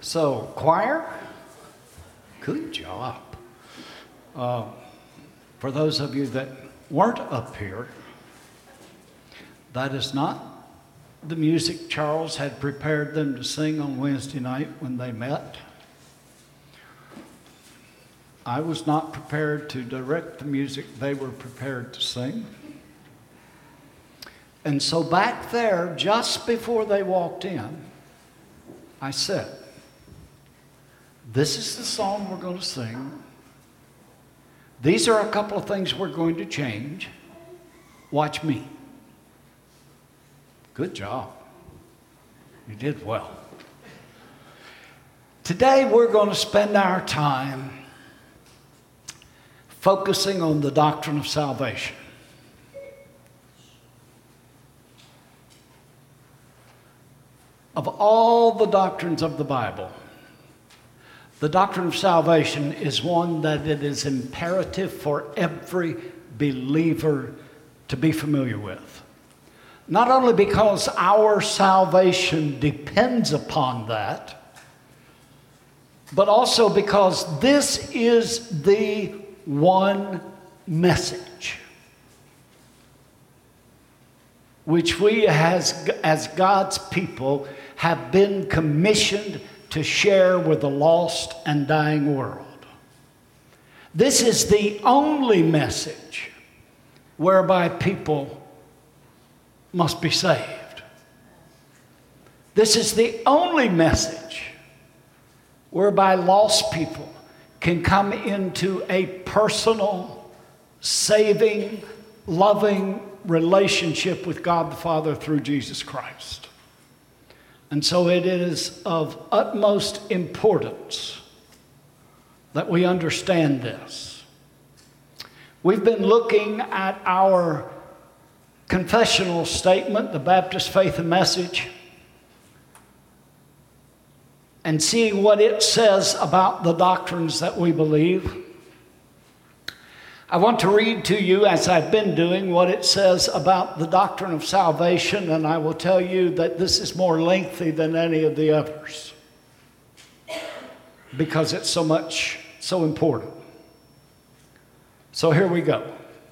So, choir, good job. For those of you that weren't up here, that is not the music Charles had prepared them to sing on Wednesday night when they met. I was not prepared to direct the music they were prepared to sing. And so back there, just before they walked in, I said, this is the song we're going to sing. These are a couple of things we're going to change. Watch me. Good job. You did well. Today we're going to spend our time focusing on the doctrine of salvation. Of all the doctrines of the Bible, the doctrine of salvation is one that it is imperative for every believer to be familiar with. Not only because our salvation depends upon that, but also because this is the one message which we as God's people have been commissioned to share with the lost and dying world. This is the only message whereby people must be saved. This is the only message whereby lost people can come into a personal, saving, loving relationship with God the Father through Jesus Christ. And so it is of utmost importance that we understand this. We've been looking at our confessional statement, the Baptist Faith and Message, and seeing what it says about the doctrines that we believe. I want to read to you, as I've been doing, what it says about the doctrine of salvation, and I will tell you that this is more lengthy than any of the others because it's so important. So here we go.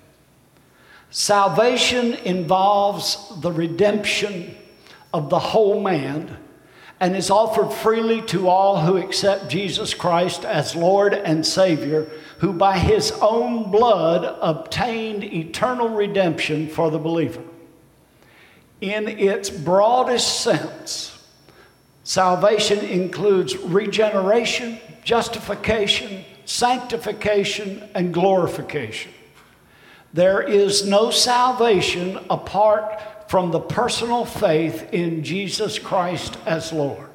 Salvation involves the redemption of the whole man and is offered freely to all who accept Jesus Christ as Lord and Savior, who by his own blood obtained eternal redemption for the believer. In its broadest sense, salvation includes regeneration, justification, sanctification, and glorification. There is no salvation apart from the personal faith in Jesus Christ as Lord.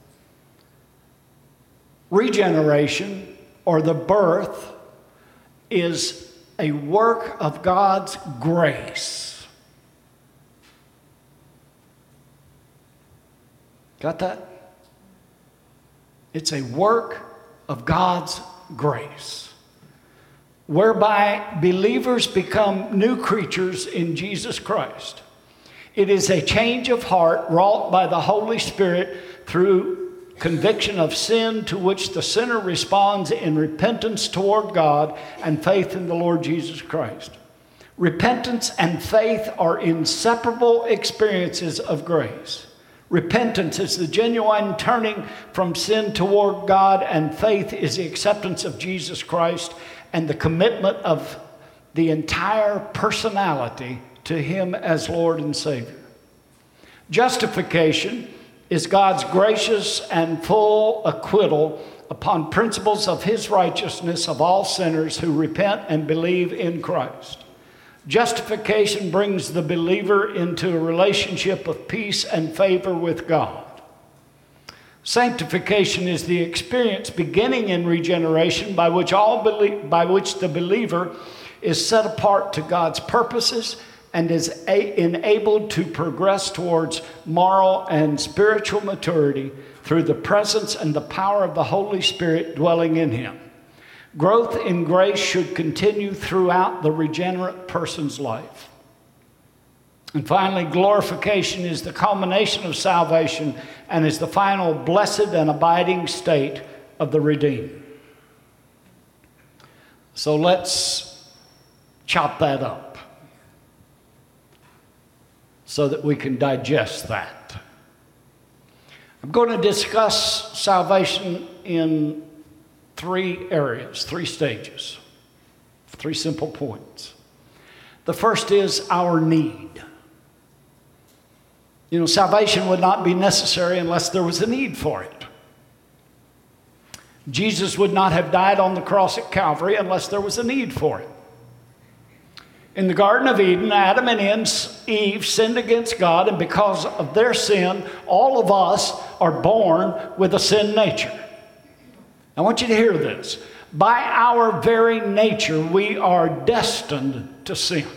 Regeneration, or the birth, is a work of God's grace. Got that? It's a work of God's grace, whereby believers become new creatures in Jesus Christ. It is a change of heart wrought by the Holy Spirit through conviction of sin, to which the sinner responds in repentance toward God and faith in the Lord Jesus Christ. Repentance and faith are inseparable experiences of grace. Repentance is the genuine turning from sin toward God, and faith is the acceptance of Jesus Christ and the commitment of the entire personality to him as Lord and Savior. Justification is God's gracious and full acquittal upon principles of his righteousness of all sinners who repent and believe in Christ. Justification brings the believer into a relationship of peace and favor with God. Sanctification is the experience beginning in regeneration by which the believer is set apart to God's purposes and is enabled to progress towards moral and spiritual maturity through the presence and the power of the Holy Spirit dwelling in him. Growth in grace should continue throughout the regenerate person's life. And finally, glorification is the culmination of salvation and is the final blessed and abiding state of the redeemed. So let's chop that up so that we can digest that. I'm going to discuss salvation in 3 areas, 3 stages, 3 simple points. The first is our need. You know, salvation would not be necessary unless there was a need for it. Jesus would not have died on the cross at Calvary unless there was a need for it. In the Garden of Eden, Adam and Eve sinned against God, and because of their sin, all of us are born with a sin nature. I want you to hear this. By our very nature, we are destined to sin.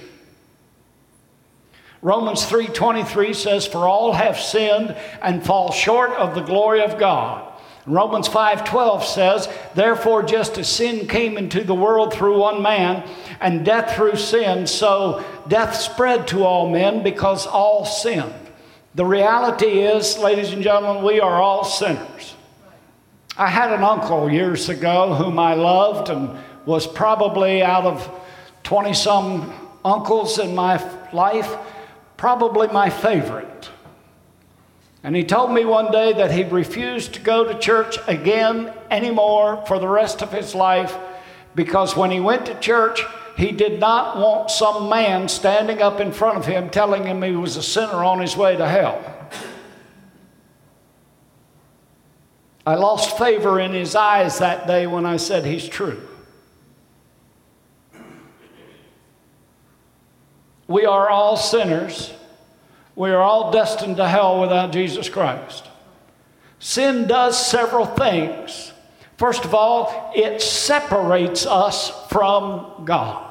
Romans 3:23 says, "For all have sinned and fall short of the glory of God." Romans 5:12 says, "Therefore, just as sin came into the world through one man, and death through sin, so death spread to all men because all sinned." The reality is, ladies and gentlemen, we are all sinners. I had an uncle years ago whom I loved and was probably out of 20-some uncles in my life, probably my favorite. And he told me one day that he refused to go to church again anymore for the rest of his life because when he went to church, he did not want some man standing up in front of him telling him he was a sinner on his way to hell. I lost favor in his eyes that day when I said he's true. We are all sinners. We are all destined to hell without Jesus Christ. Sin does several things. First of all, it separates us from God.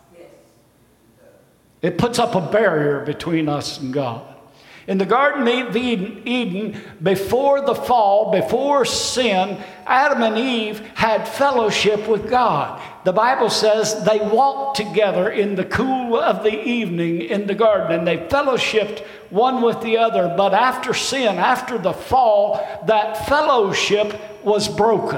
It puts up a barrier between us and God. In the Garden of Eden, before the fall, before sin, Adam and Eve had fellowship with God. The Bible says they walked together in the cool of the evening in the garden, and they fellowshipped one with the other. But after sin, after the fall, that fellowship was broken.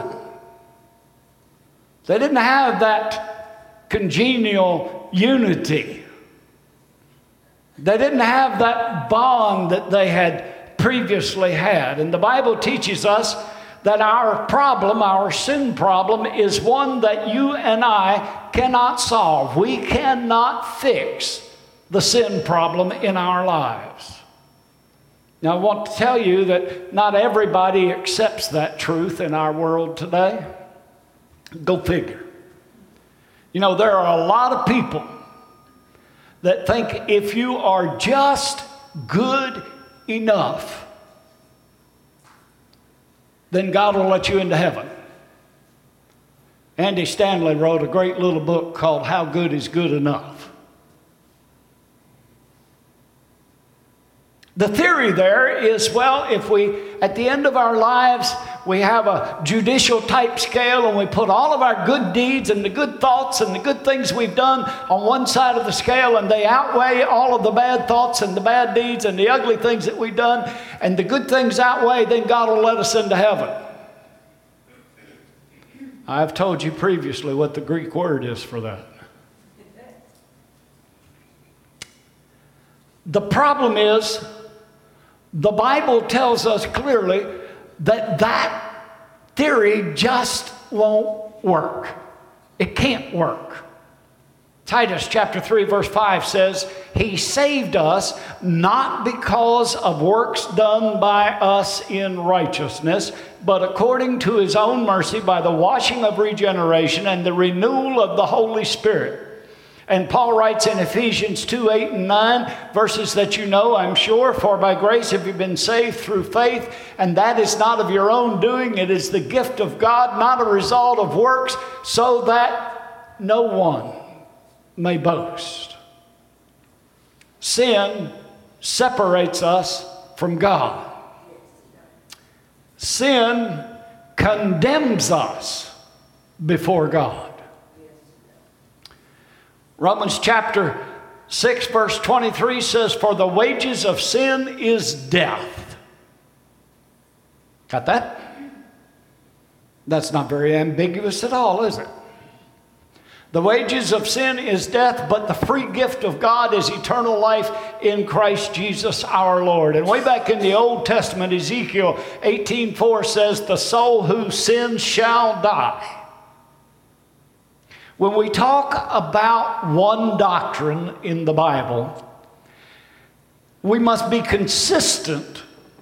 They didn't have that congenial unity. They didn't have that bond that they had previously had. And the Bible teaches us that our problem, our sin problem, is one that you and I cannot solve. We cannot fix the sin problem in our lives. Now, I want to tell you that not everybody accepts that truth in our world today. Go figure. You know, there are a lot of people that think if you are just good enough, then God will let you into heaven. Andy Stanley wrote a great little book called How Good Is Good Enough. The theory there is, well, if we, at the end of our lives, we have a judicial type scale and we put all of our good deeds and the good thoughts and the good things we've done on one side of the scale, and they outweigh all of the bad thoughts and the bad deeds and the ugly things that we've done, and the good things outweigh, then God will let us into heaven. I've told you previously what the Greek word is for that. The problem is, the Bible tells us clearly that that theory just won't work. It can't work. Titus chapter 3 verse 5 says, "He saved us not because of works done by us in righteousness, but according to his own mercy by the washing of regeneration and the renewal of the Holy Spirit." And Paul writes in Ephesians 2, 8 and 9, verses that you know, I'm sure, "For by grace have you been saved through faith, and that is not of your own doing. It is the gift of God, not a result of works, so that no one may boast." Sin separates us from God. Sin condemns us before God. Romans chapter 6 verse 23 says, "For the wages of sin is death." Got that? That's not very ambiguous at all, is it? The wages of sin is death, but the free gift of God is eternal life in Christ Jesus our Lord. And way back in the Old Testament, Ezekiel 18:4 says, "The soul who sins shall die." When we talk about one doctrine in the Bible, we must be consistent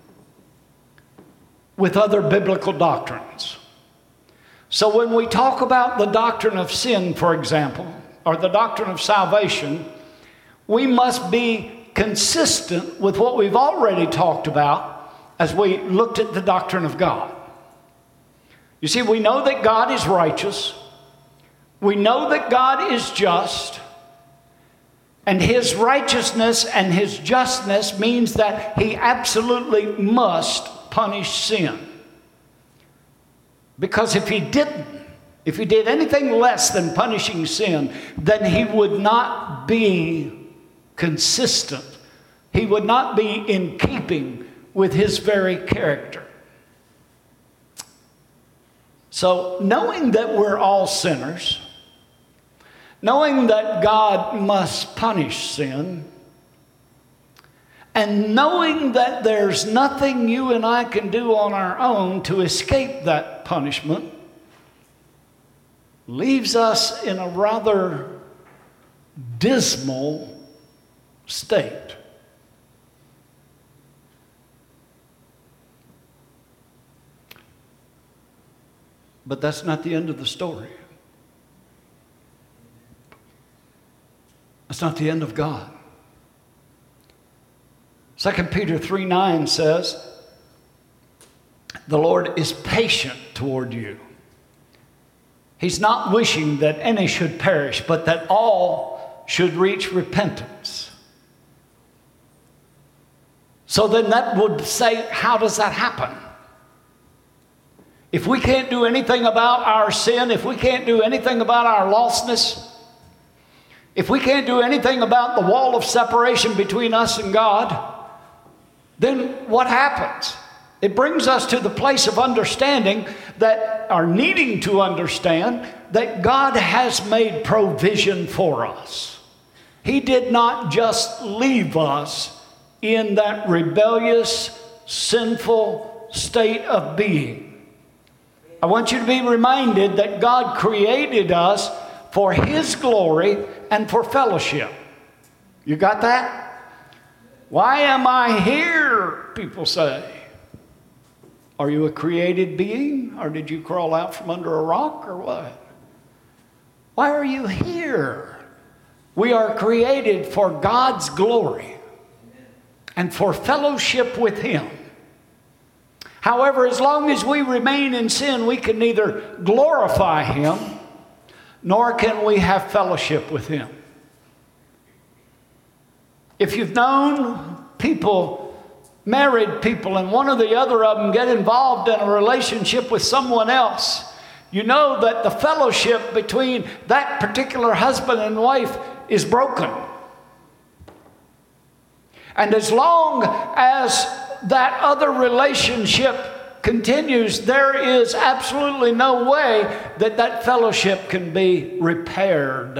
with other biblical doctrines. So when we talk about the doctrine of sin, for example, or the doctrine of salvation, we must be consistent with what we've already talked about as we looked at the doctrine of God. You see, we know that God is righteous. We know that God is just. And His righteousness and His justness means that He absolutely must punish sin. Because if He didn't, if He did anything less than punishing sin, then He would not be consistent. He would not be in keeping with His very character. So, knowing that we're all sinners, knowing that God must punish sin, and knowing that there's nothing you and I can do on our own to escape that punishment, leaves us in a rather dismal state. But that's not the end of the story. That's not the end of God. 2 Peter 3:9 says, "The Lord is patient toward you. He's not wishing that any should perish, but that all should reach repentance." So then that would say, how does that happen? If we can't do anything about our sin, if we can't do anything about our lostness, if we can't do anything about the wall of separation between us and God, then what happens? It brings us to the place of understanding that, or needing to understand, that God has made provision for us. He did not just leave us in that rebellious, sinful state of being. I want you to be reminded that God created us for His glory and for fellowship. You got that? Why am I here? People say. Are you a created being, or did you crawl out from under a rock, or what? Why are you here? We are created for God's glory and for fellowship with Him. However, as long as we remain in sin, we can neither glorify Him nor can we have fellowship with Him. If you've known people, married people, and one or the other of them get involved in a relationship with someone else, you know that the fellowship between that particular husband and wife is broken. And as long as that other relationship continues, there is absolutely no way that that fellowship can be repaired.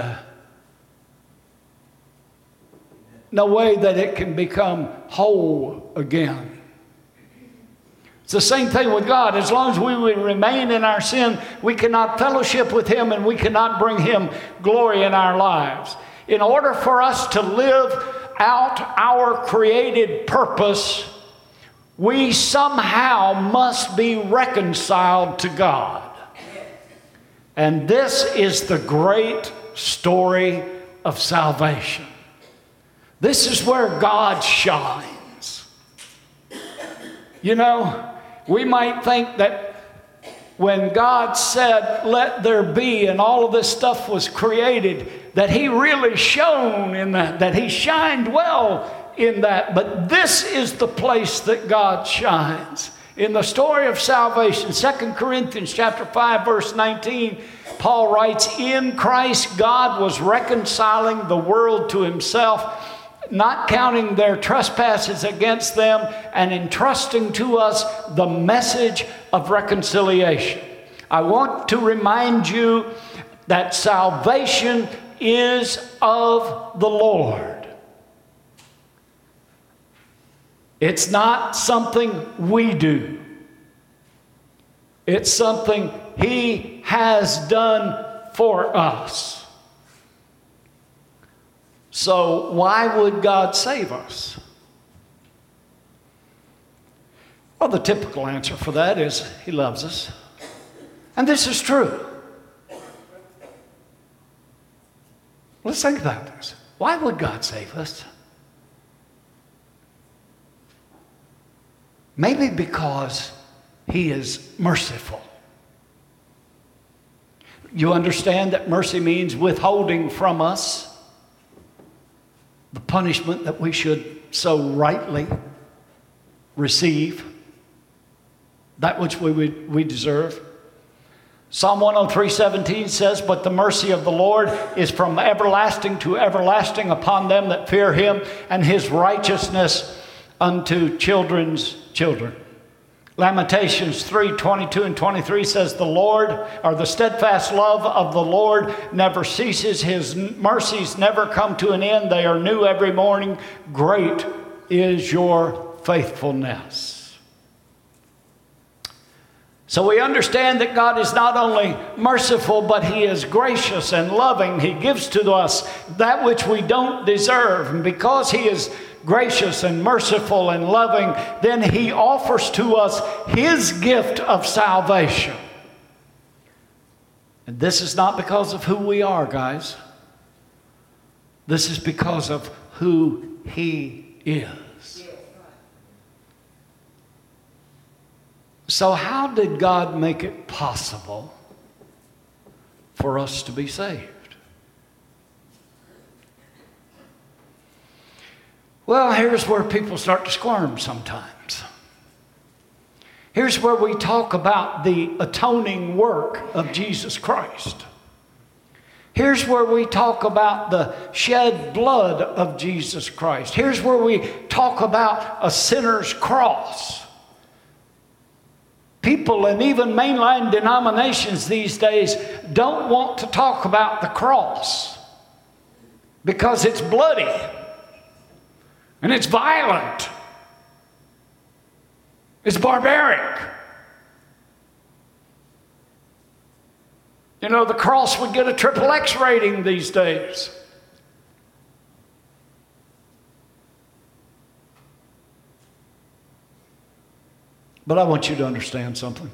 No way that it can become whole again. It's the same thing with God. As long as we remain in our sin, we cannot fellowship with Him and we cannot bring Him glory in our lives. In order for us to live out our created purpose, we somehow must be reconciled to God. And this is the great story of salvation. This is where God shines. You know, we might think that when God said, "Let there be," and all of this stuff was created, that He really shone in that He shined well in that. But this is the place that God shines. In the story of salvation, 2 Corinthians chapter 5, verse 19, Paul writes, "In Christ God was reconciling the world to himself, not counting their trespasses against them, and entrusting to us the message of reconciliation." I want to remind you that salvation is of the Lord. It's not something we do. It's something He has done for us. So why would God save us? Well, the typical answer for that is He loves us. And this is true. Let's think about this. Why would God save us? Maybe because He is merciful. You understand that mercy means withholding from us the punishment that we should so rightly receive, that which we deserve. Psalm 103:17 says, "But the mercy of the Lord is from everlasting to everlasting upon them that fear Him, and His righteousness unto children's children." Lamentations 3:22 and 23 says, "The Lord, or the steadfast love of the Lord never ceases. His mercies never come to an end. They are new every morning. Great is your faithfulness." So we understand that God is not only merciful, but He is gracious and loving. He gives to us that which we don't deserve. And because He is gracious and merciful and loving, then He offers to us His gift of salvation. And this is not because of who we are, guys. This is because of who He is. So how did God make it possible for us to be saved? Well, here's where people start to squirm sometimes. Here's where we talk about the atoning work of Jesus Christ. Here's where we talk about the shed blood of Jesus Christ. Here's where we talk about a sinner's cross. People and even mainline denominations these days don't want to talk about the cross because it's bloody and it's violent. It's barbaric. You know, the cross would get a XXX rating these days. But I want you to understand something.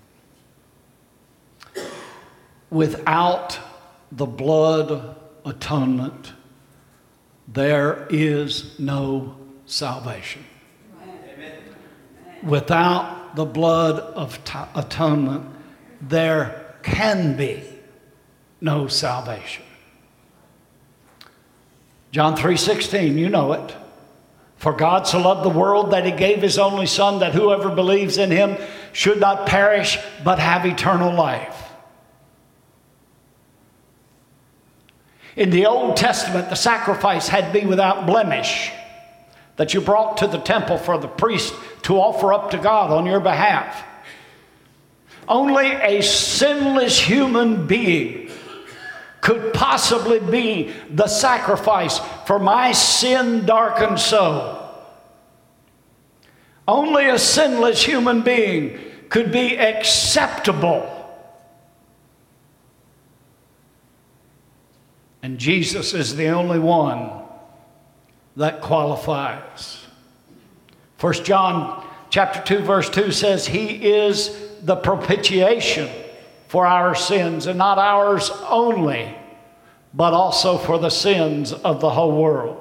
Without the blood atonement, there is no salvation. Amen. Without the blood of atonement, there can be no salvation. John 3:16, you know it. "For God so loved the world that He gave His only Son, that whoever believes in Him should not perish, but have eternal life." In the Old Testament, the sacrifice had to be without blemish, that you brought to the temple for the priest to offer up to God on your behalf. Only a sinless human being could possibly be the sacrifice for my sin-darkened soul. Only a sinless human being could be acceptable. And Jesus is the only one that qualifies. 1 John chapter 2, verse 2 says, "He is the propitiation for our sins, and not ours only, but also for the sins of the whole world."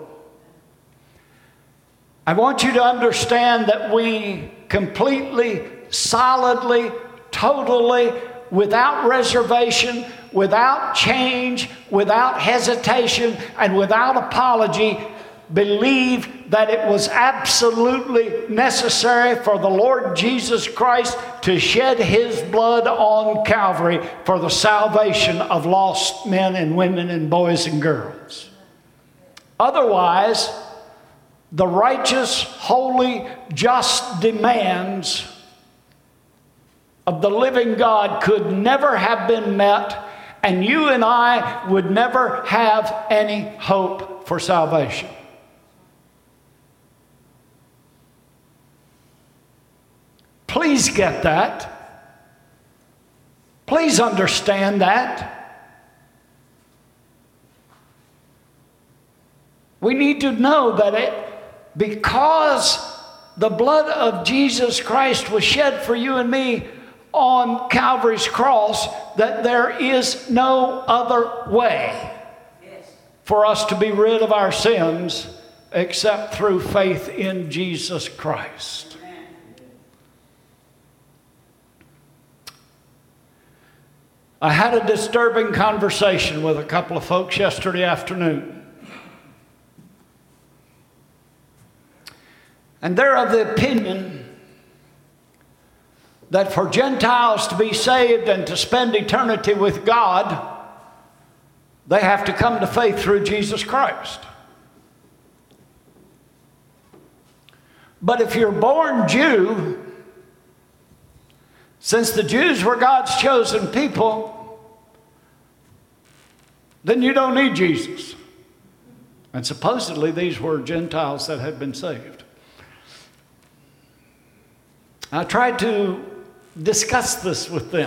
I want you to understand that we completely, solidly, totally, without reservation, without change, without hesitation, and without apology, believe that it was absolutely necessary for the Lord Jesus Christ to shed his blood on Calvary for the salvation of lost men and women and boys and girls. Otherwise, the righteous, holy, just demands of the living God could never have been met, and you and I would never have any hope for salvation. Please get that. Please understand that. We need to know that because the blood of Jesus Christ was shed for you and me on Calvary's cross, that there is no other way for us to be rid of our sins except through faith in Jesus Christ. I had a disturbing conversation with a couple of folks yesterday afternoon. And they're of the opinion that for Gentiles to be saved and to spend eternity with God, they have to come to faith through Jesus Christ. But if you're born Jew, since the Jews were God's chosen people, then you don't need Jesus. And supposedly these were Gentiles that had been saved. I tried to discuss this with them.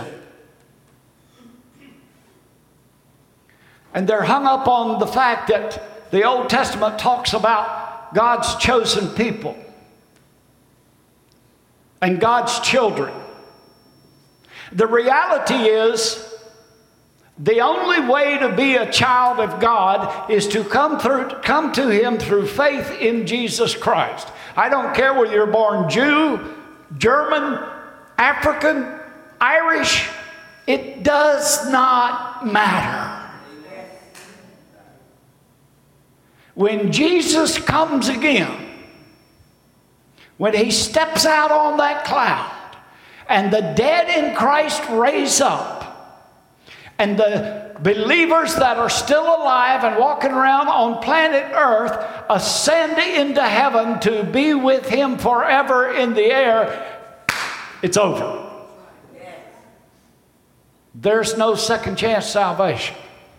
And they're hung up on the fact that the Old Testament talks about God's chosen people and God's children. The reality is, the only way to be a child of God is to come to Him through faith in Jesus Christ. I don't care whether you're born Jew, German, African, Irish, it does not matter. When Jesus comes again, when He steps out on that cloud, and the dead in Christ raise up, and the believers that are still alive and walking around on planet Earth ascend into heaven to be with Him forever in the air, it's over. There's no second chance salvation.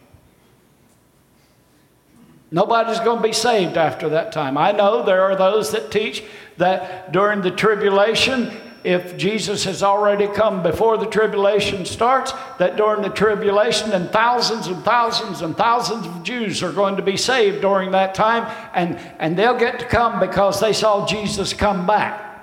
Nobody's going to be saved after that time. I know there are those that teach that during the tribulation, if Jesus has already come before the tribulation starts, that during the tribulation, and thousands and thousands and thousands of Jews are going to be saved during that time, and they'll get to come because they saw Jesus come back.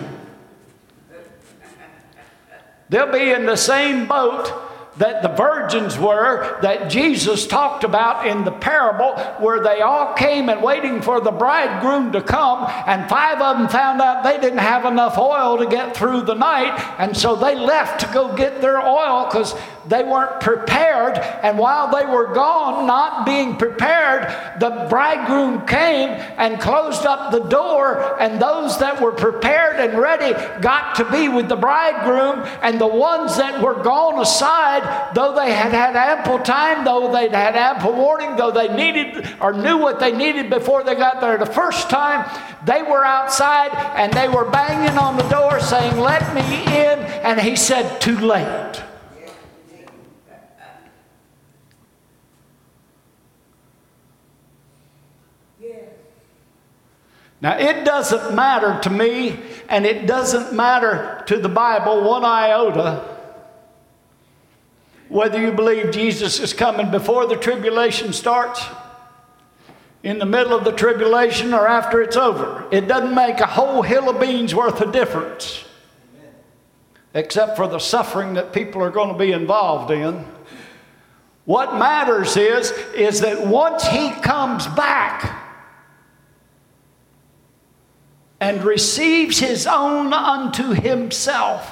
They'll be in the same boat that the virgins were, that Jesus talked about in the parable, where they all came and waiting for the bridegroom to come, and 5 of them found out they didn't have enough oil to get through the night, and so they left to go get their oil because they weren't prepared. And while they were gone, not being prepared, the bridegroom came and closed up the door, and those that were prepared and ready got to be with the bridegroom, and the ones that were gone aside, though they had had ample time, though they'd had ample warning, though they needed or knew what they needed before they got there the first time, they were outside and they were banging on the door saying, "Let me in." And He said, "Too late." Now, it doesn't matter to me, and it doesn't matter to the Bible one iota, whether you believe Jesus is coming before the tribulation starts, in the middle of the tribulation, or after it's over. It doesn't make a whole hill of beans worth of difference, except for the suffering that people are going to be involved in. What matters is that once He comes back and receives His own unto Himself,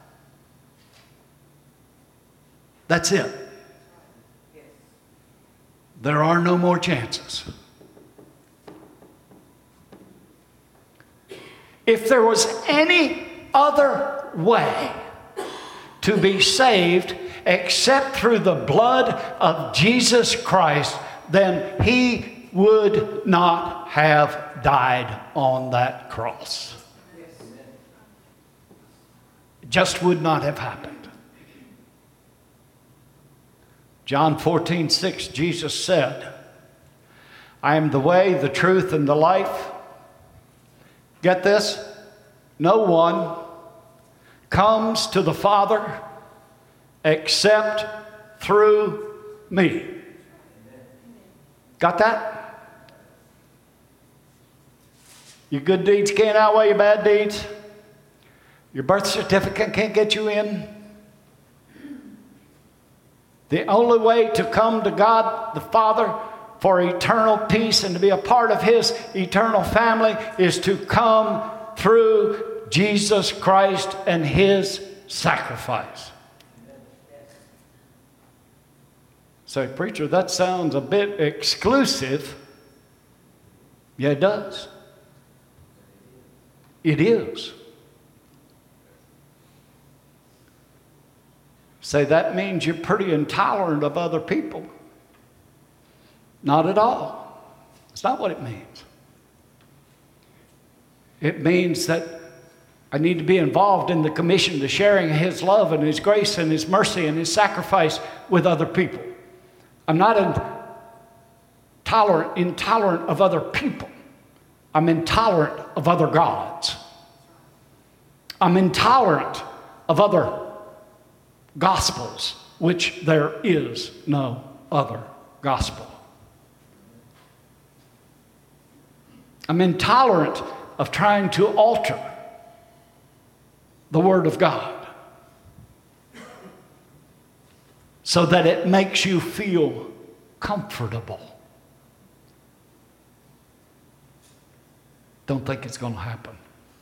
that's it. There are no more chances. If there was any other way to be saved except through the blood of Jesus Christ, then he would not have died on that cross. It just would not have happened. John 14:6, Jesus said, I am the way, the truth, and the life. Get this? No one comes to the Father except through me. Got that? Your good deeds can't outweigh your bad deeds. Your birth certificate can't get you in. The only way to come to God the Father for eternal peace and to be a part of his eternal family is to come through Jesus Christ and his sacrifice. Say, preacher, that sounds a bit exclusive. Yeah, it does. It is. Say, that means you're pretty intolerant of other people. Not at all. That's not what it means. It means that I need to be involved in the commission, the sharing of his love and his grace and his mercy and his sacrifice with other people. I'm not intolerant of other people. I'm intolerant of other gods. I'm intolerant of other gospels, which there is no other gospel. I'm intolerant of trying to alter the Word of God so that it makes you feel comfortable. Don't think it's going to happen.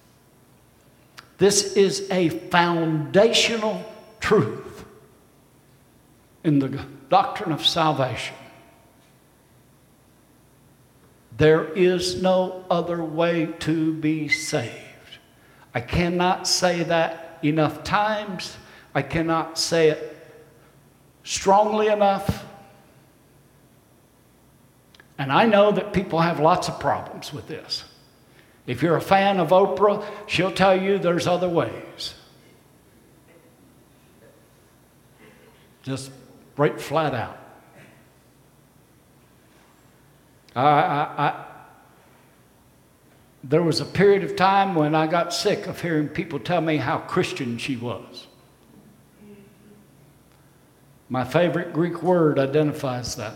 This is a foundational truth in the doctrine of salvation. There is no other way to be saved. I cannot say that enough times. I cannot say it strongly enough. And I know that people have lots of problems with this. If you're a fan of Oprah, she'll tell you there's other ways. Just right flat out. There was a period of time when I got sick of hearing people tell me how Christian she was. My favorite Greek word identifies that.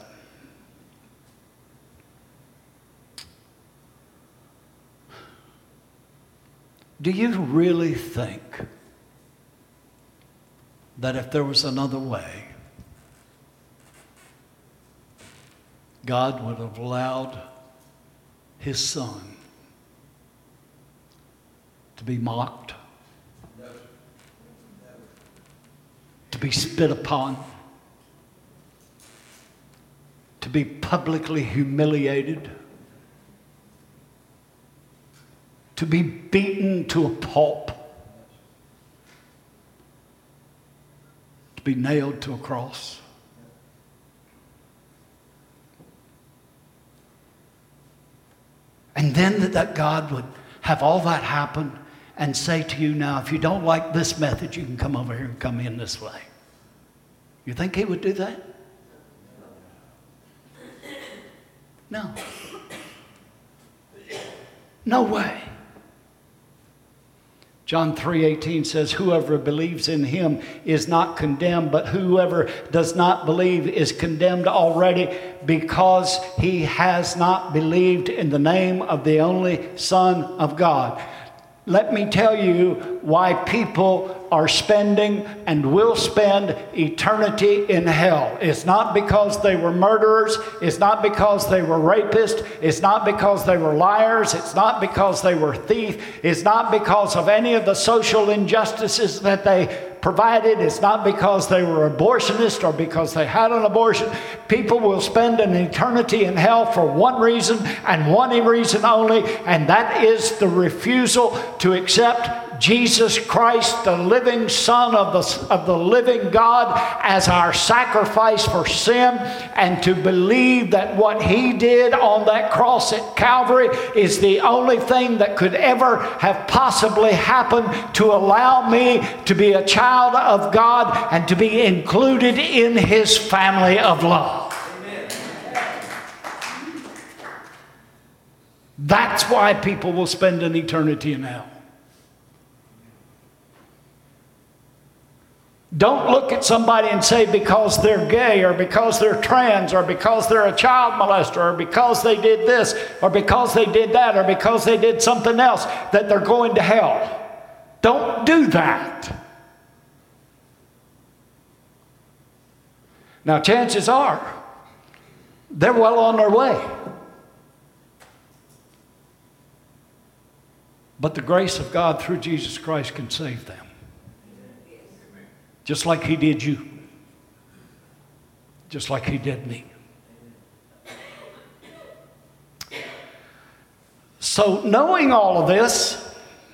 Do you really think that if there was another way, God would have allowed his son to be mocked, to be spit upon, to be publicly humiliated, to be beaten to a pulp, to be nailed to a cross? And then that God would have all that happen and say to you, now, if you don't like this method, you can come over here and come in this way. You think he would do that? No. No way. John 3:18 says, whoever believes in him is not condemned, but whoever does not believe is condemned already because he has not believed in the name of the only Son of God. Let me tell you why people are spending and will spend eternity in hell. It's not because they were murderers. It's not because they were rapists. It's not because they were liars. It's not because they were thieves. It's not because of any of the social injustices that they provided. It's not because they were abortionists or because they had an abortion. People will spend an eternity in hell for one reason and one reason only, and that is the refusal to accept Jesus Christ, the living Son of the living God, as our sacrifice for sin, and to believe that what He did on that cross at Calvary is the only thing that could ever have possibly happened to allow me to be a child of God and to be included in His family of love. That's why people will spend an eternity in hell. Don't look at somebody and say because they're gay or because they're trans or because they're a child molester or because they did this or because they did that or because they did something else that they're going to hell. Don't do that. Now, chances are they're well on their way. But the grace of God through Jesus Christ can save them. Just like He did you. Just like He did me. So, knowing all of this,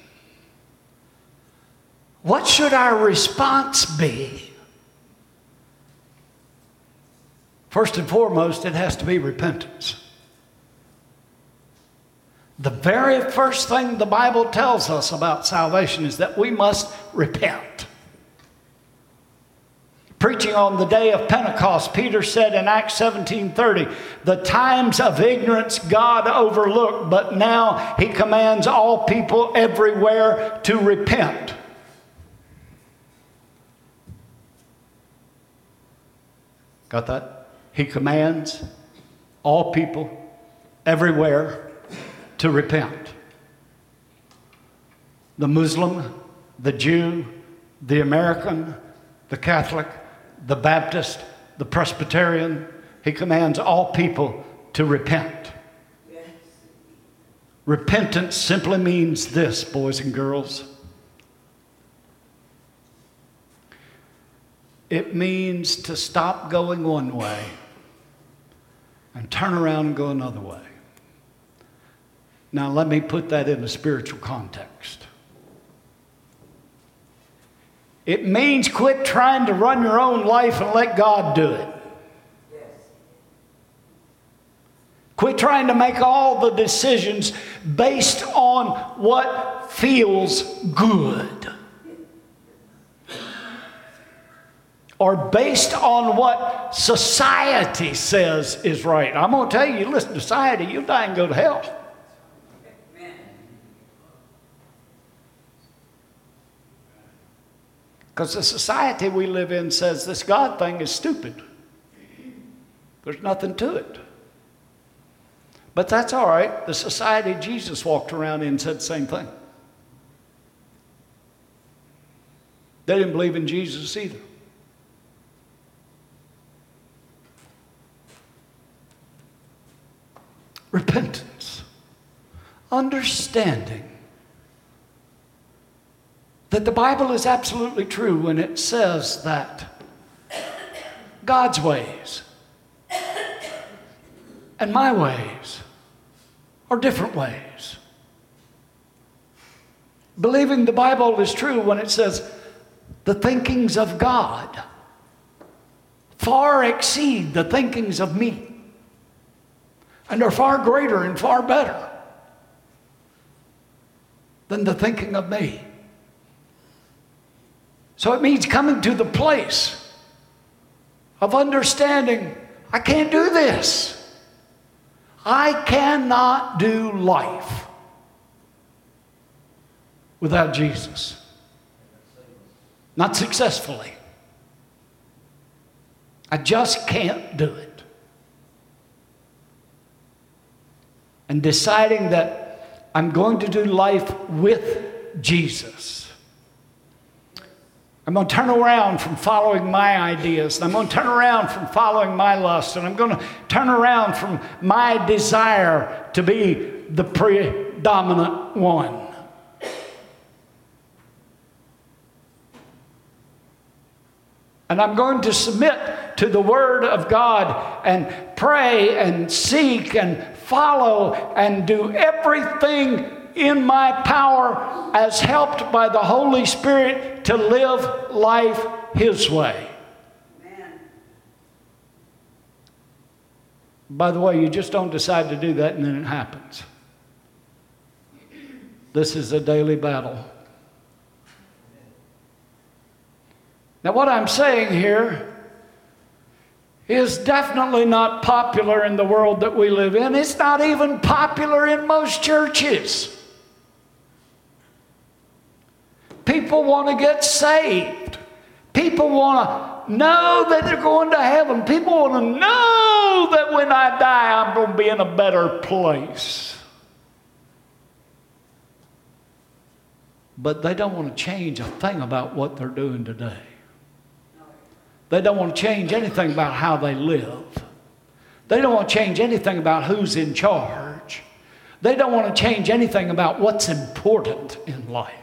what should our response be? First and foremost, it has to be repentance. The very first thing the Bible tells us about salvation is that we must repent. Preaching on the day of Pentecost, Peter said in Acts 17:30, the times of ignorance God overlooked, but now He commands all people everywhere to repent. Got that? He commands all people everywhere to repent. The Muslim, the Jew, the American, the Catholic, the Baptist, the Presbyterian, He commands all people to repent. Yes. Repentance simply means this, boys and girls. It means to stop going one way and turn around and go another way. Now, let me put that in a spiritual context. It means quit trying to run your own life and let God do it. Yes. Quit trying to make all the decisions based on what feels good. Or based on what society says is right. I'm going to tell you, listen to society, you'll die and go to hell. Because the society we live in says this God thing is stupid. There's nothing to it. But that's all right. The society Jesus walked around in said the same thing. They didn't believe in Jesus either. Repentance. Understanding that the Bible is absolutely true when it says that God's ways and my ways are different ways. Believing the Bible is true when it says the thinkings of God far exceed the thinkings of me and are far greater and far better than the thinking of me. So it means coming to the place of understanding, I can't do this. I cannot do life without Jesus. Not successfully. I just can't do it. And deciding that I'm going to do life with Jesus. I'm going to turn around from following my ideas. And I'm going to turn around from following my lust. And I'm going to turn around from my desire to be the predominant one. And I'm going to submit to the Word of God and pray and seek and follow and do everything in my power as helped by the Holy Spirit to live life His way. Amen. By the way, you just don't decide to do that and then it happens. This is a daily battle. Now, what I'm saying here is definitely not popular in the world that we live in. It's not even popular in most churches. People want to get saved. People want to know that they're going to heaven. People want to know that when I die, I'm going to be in a better place. But they don't want to change a thing about what they're doing today. They don't want to change anything about how they live. They don't want to change anything about who's in charge. They don't want to change anything about what's important in life.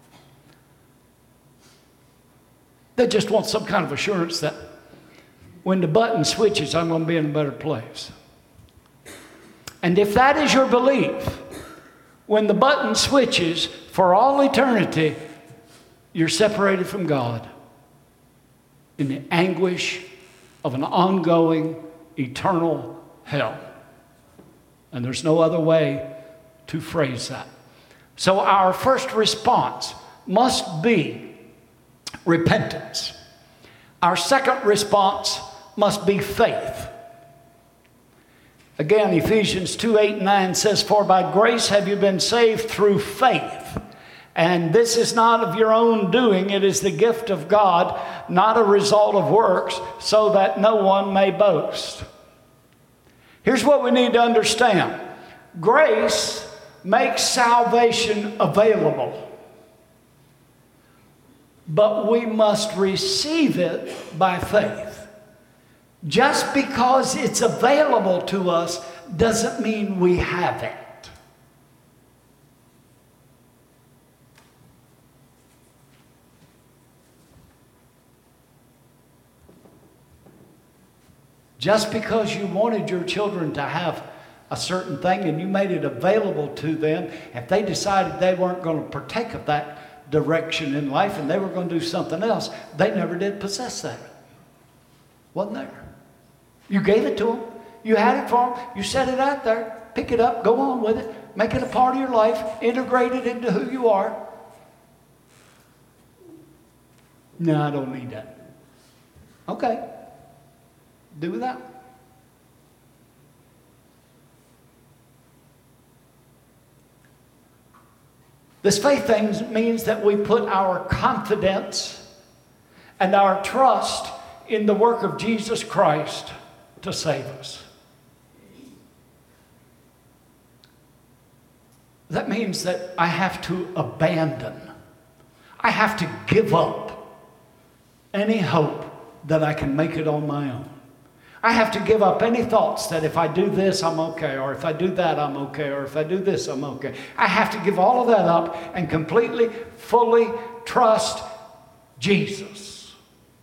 They just want some kind of assurance that when the button switches, I'm going to be in a better place. And if that is your belief, when the button switches for all eternity, you're separated from God in the anguish of an ongoing, eternal hell. And there's no other way to phrase that. So our first response must be repentance. Our second response must be faith. Again, Ephesians 2:8-9 says, "For by grace have you been saved through faith. And this is not of your own doing, it is the gift of God, not a result of works, so that no one may boast." Here's what we need to understand. Grace makes salvation available. But we must receive it by faith. Just because it's available to us doesn't mean we have it. Just because you wanted your children to have a certain thing and you made it available to them, if they decided they weren't going to partake of that direction in life and they were going to do something else, they never did possess that. Wasn't there? You gave it to them. You had it for them. You set it out there. Pick it up. Go on with it. Make it a part of your life. Integrate it into who you are. No, I don't need that. Okay. Do that. This faith thing means that we put our confidence and our trust in the work of Jesus Christ to save us. That means that I have to abandon, I have to give up any hope that I can make it on my own. I have to give up any thoughts that if I do this, I'm okay, or if I do that, I'm okay, or if I do this, I'm okay. I have to give all of that up and completely, fully trust Jesus.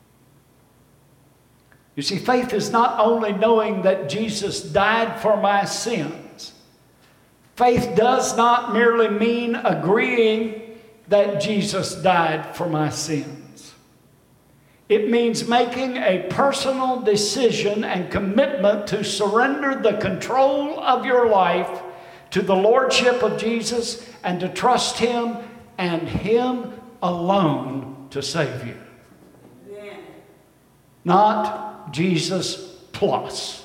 You see, faith is not only knowing that Jesus died for my sins. Faith does not merely mean agreeing that Jesus died for my sins. It means making a personal decision and commitment to surrender the control of your life to the Lordship of Jesus and to trust Him and Him alone to save you. Amen. Not Jesus plus.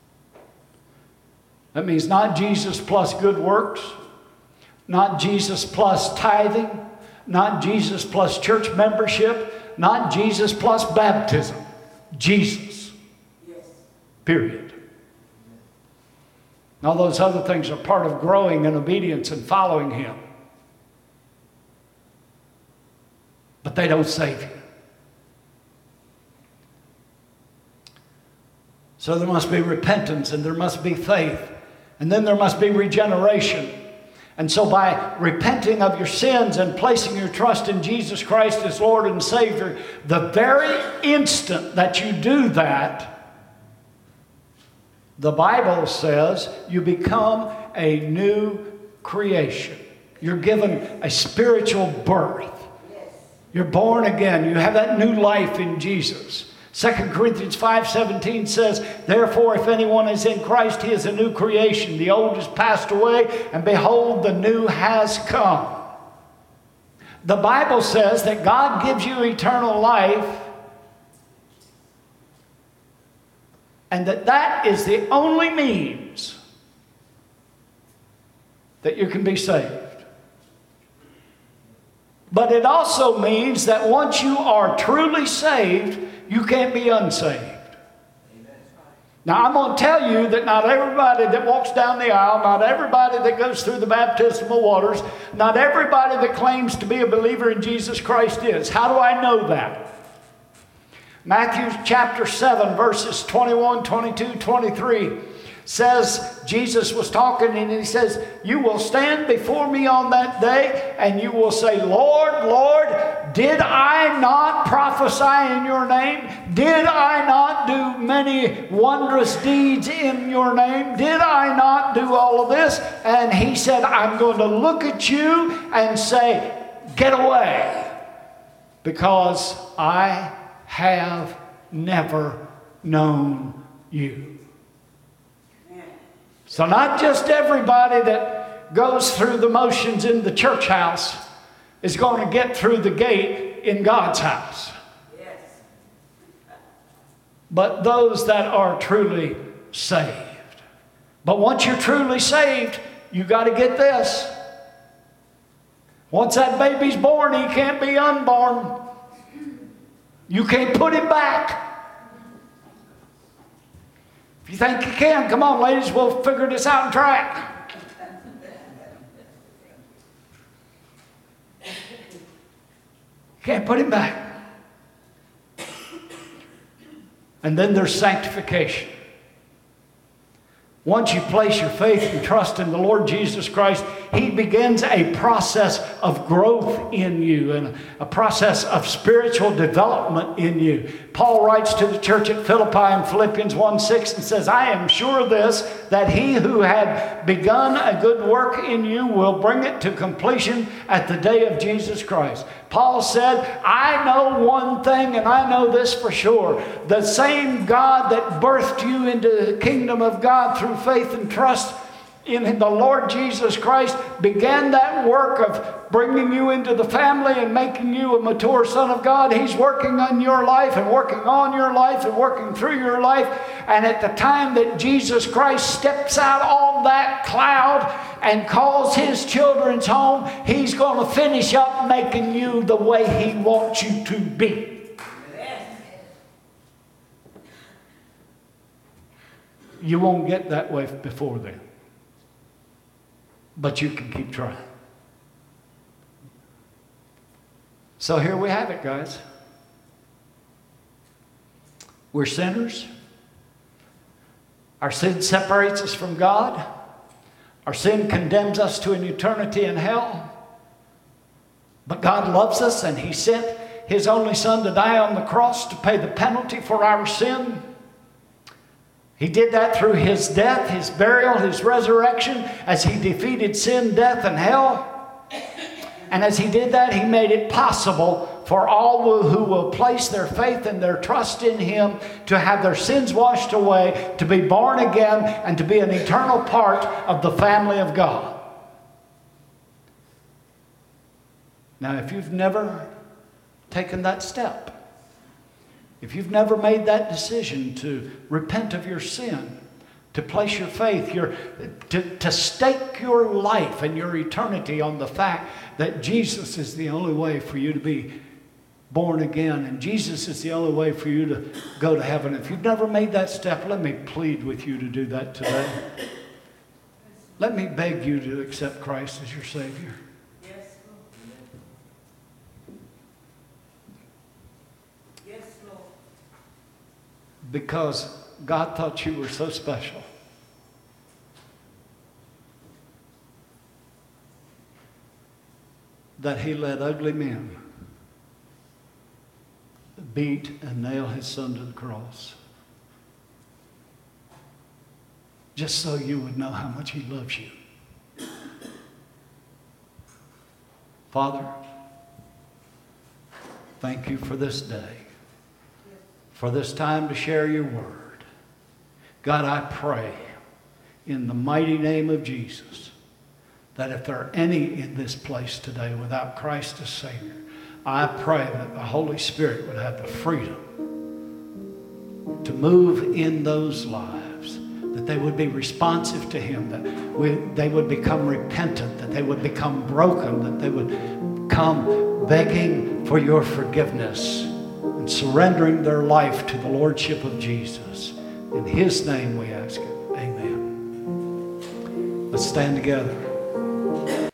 That means not Jesus plus good works, not Jesus plus tithing, not Jesus plus church membership, not Jesus plus baptism. Jesus. Yes. Period. All those other things are part of growing in obedience and following Him. But they don't save you. So there must be repentance and there must be faith. And then there must be regeneration. And so by repenting of your sins and placing your trust in Jesus Christ as Lord and Savior, the very instant that you do that, the Bible says you become a new creation. You're given a spiritual birth. You're born again. You have that new life in Jesus. 2 Corinthians 5:17 says, therefore, if anyone is in Christ, he is a new creation. The old has passed away, and behold, the new has come. The Bible says that God gives you eternal life, and that is the only means that you can be saved. But it also means that once you are truly saved, you can't be unsaved. Now, I'm going to tell you that not everybody that walks down the aisle, not everybody that goes through the baptismal waters, not everybody that claims to be a believer in Jesus Christ is. How do I know that? Matthew chapter 7, verses 21, 22, 23 says, Jesus was talking and he says, you will stand before me on that day and you will say, Lord, Lord, did I not prophesy in your name? Did I not do many wondrous deeds in your name? Did I not do all of this? And he said, I'm going to look at you and say, get away, because I have never known you. So not just everybody that goes through the motions in the church house is going to get through the gate in God's house. Yes. But those that are truly saved. But once you're truly saved, you got to get this. Once that baby's born, he can't be unborn. You can't put him back. If you think you can, come on, ladies, we'll figure this out and try it. Can't put him back. And then there's sanctification. Once you place your faith and trust in the Lord Jesus Christ, He begins a process of growth in you and a process of spiritual development in you. Paul writes to the church at Philippi in Philippians 1:6 and says, I am sure of this, that He who had begun a good work in you will bring it to completion at the day of Jesus Christ. Paul said, I know one thing, and I know this for sure. The same God that birthed you into the kingdom of God through faith and trust in the Lord Jesus Christ began that work of bringing you into the family and making you a mature son of God. He's working on your life and working on your life and working through your life. And at the time that Jesus Christ steps out on that cloud and calls His children's home, He's going to finish up making you the way He wants you to be. You won't get that way before then. But you can keep trying. So here we have it, guys. We're sinners. Our sin separates us from God. Our sin condemns us to an eternity in hell. But God loves us, and He sent His only Son to die on the cross to pay the penalty for our sin. He did that through His death, His burial, His resurrection, as He defeated sin, death, and hell. And as He did that, He made it possible for all who will place their faith and their trust in Him to have their sins washed away, to be born again, and to be an eternal part of the family of God. Now, if you've never taken that step, if you've never made that decision to repent of your sin, to place your faith, to stake your life and your eternity on the fact that Jesus is the only way for you to be born again, and Jesus is the only way for you to go to heaven. If you've never made that step, let me plead with you to do that today. Let me beg you to accept Christ as your Savior. Because God thought you were so special that he let ugly men beat and nail his son to the cross. Just so you would know how much he loves you. Father, thank you for this day, for this time to share your word. God, I pray in the mighty name of Jesus that if there are any in this place today without Christ as Savior, I pray that the Holy Spirit would have the freedom to move in those lives, that they would be responsive to him, that they would become repentant, that they would become broken, that they would come begging for your forgiveness and surrendering their life to the Lordship of Jesus. In his name we ask it. Amen. Let's stand together.